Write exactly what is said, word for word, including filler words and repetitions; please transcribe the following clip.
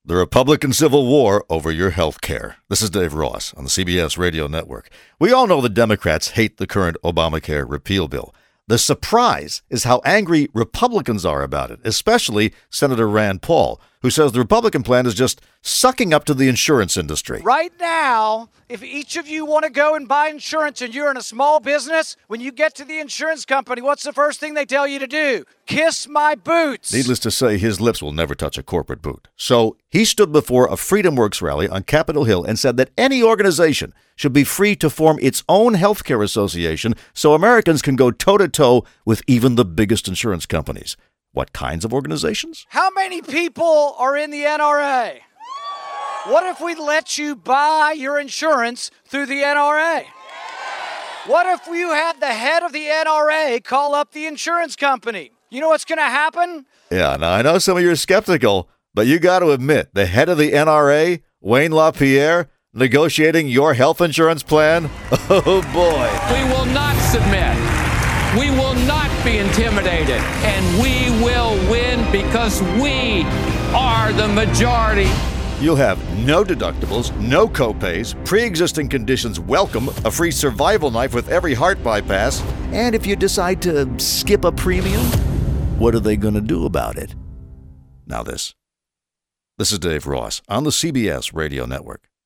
The Republican Civil War over your health care. This is Dave Ross on the C B S Radio Network. We all know the Democrats hate the current Obamacare repeal bill. The surprise is how angry Republicans are about it, especially Senator Rand Paul, who says the Republican plan is just sucking up to the insurance industry. Right now, if each of you want to go and buy insurance and you're in a small business, when you get to the insurance company, what's the first thing they tell you to do? Kiss my boots. Needless to say, his lips will never touch a corporate boot. So he stood before a Freedom Works rally on Capitol Hill and said that any organization should be free to form its own healthcare association so Americans can go toe-to-toe with even the biggest insurance companies. What kinds of organizations? How many people are in the N R A? What if we let you buy your insurance through the N R A? What if you had the head of the N R A call up the insurance company? You know what's going to happen? Yeah, now I know some of you are skeptical, but you got to admit, the head of the N R A, Wayne LaPierre, negotiating your health insurance plan? Oh, boy. We will not submit. We will not be intimidated. And we will win because we are the majority. You'll have no deductibles, no copays, pre-existing conditions welcome, a free survival knife with every heart bypass, and if you decide to skip a premium, what are they going to do about it? Now this. This is Dave Ross on the C B S Radio Network.